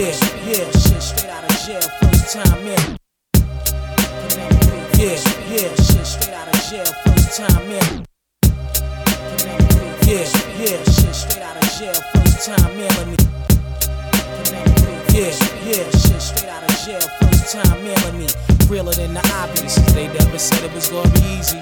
Yeah, shit straight out of jail, first time in. Yeah, shit straight out of jail, first time in. Yeah, shit straight out of jail, first time in. Yeah, shit straight out of jail, first time in me. Realer than the obvious, they never said it was gonna be easy.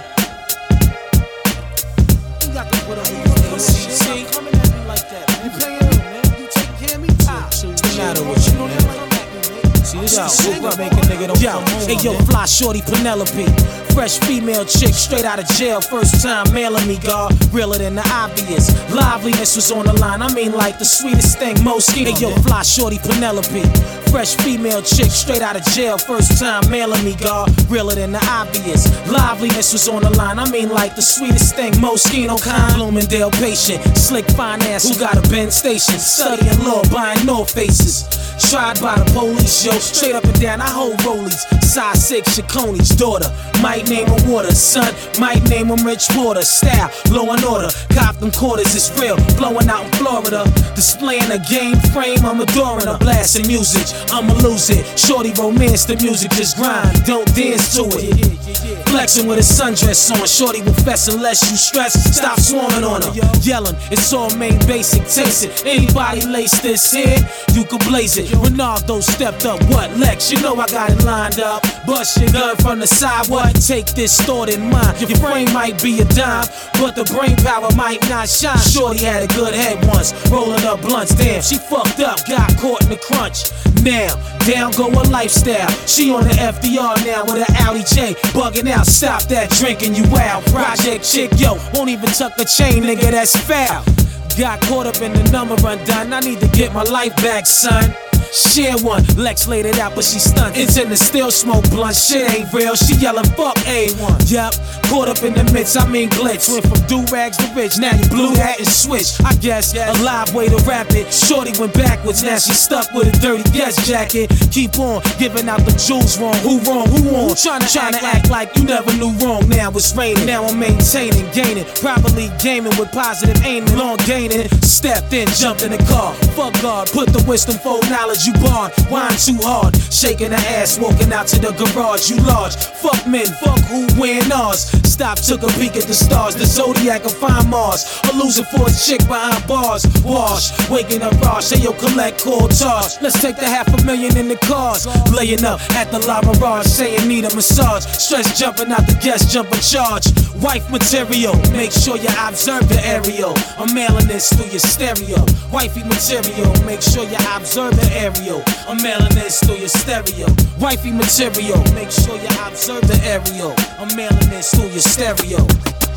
You got to put up with the ACC. Coming at me like that, man. You playing it, man. You taking care of me? What's the matter with you, man? See, this is what make a nigga don't come home. Hey, yo, fly shorty Penelope. Fresh female chick, straight out of jail, first time mailing me, God. Realer than the obvious. Liveliness was on the line, I mean like the sweetest thing, most. Hey, yo, fly shorty Penelope. Fresh female chick, straight out of jail, first time mailing me, God. Realer than the obvious. Liveliness was on the line, I mean like the sweetest thing, Moschino kind. Bloomingdale patient, slick finance, who got a Benz station. Studying law, buying North Faces. Tried by the police, yo, straight up and down, I hold rollies. Size 6, Shacone's daughter. Might name him Water, son, might name him Rich Porter. Style, law and order, Compton quarters, it's real. Blowing out in Florida, displaying a game frame, I'm adoring her. Blasting music, I'ma lose it. Shorty romance, the music just grind, don't dance to it. Flexing with a sundress on, shorty will fess unless you stress. Stop swarming on her, yelling, it's all main basic, taste it. Anybody lace this here, you can blaze it. Ronaldo stepped up, what Lex? You know I got it lined up. Bust your gun from the side, what? Take this thought in mind. Your brain might be a dime, but the brain power might not shine. Shorty had a good head once, rolling up blunts. Damn, she fucked up, got caught in the crunch. Now, down go her lifestyle. She on the FDR now with an Audi J. Bugging out, stop that drinking you out. Project chick, yo, won't even tuck the chain, nigga, that's foul. Got caught up in the number undone. I need to get my life back, son. Share one, Lex laid it out, but she stunned. It's in the still smoke blunt, shit ain't real. She yelling, fuck A1. Yup, caught up in the midst, I mean glitch. Went from do-rags to rich, now you blew that and switch. I guess, a live way to rap it. Shorty went backwards, now she stuck with a dirty guest jacket. Keep on giving out the jewels wrong. Who wrong, who on? Trying to act like you never knew wrong. Now it's raining, now I'm maintaining, gaining. Probably gaming with positive aiming, long gaining. Stepped in, jumped in the car. Fuck God, put the wisdom for knowledge. You barred, wine too hard, shaking her ass, walking out to the garage. You large, fuck men, fuck who wearing ours. Stop, took a peek at the stars, the zodiac will find Mars. A loser for a chick behind bars. Wash, waking up raw, say yo collect call charge. Let's take the $500,000 in the cars. Laying up at the La Mirage, saying need a massage. Stress jumping out the guest, jumping charge. Wife material, make sure you observe the aerial. I'm mailing this through your stereo. Wifey material, make sure you observe the aerial. I'm mailing this through your stereo. Wifey material, make sure you observe the aerial. I'm mailing this through your stereo.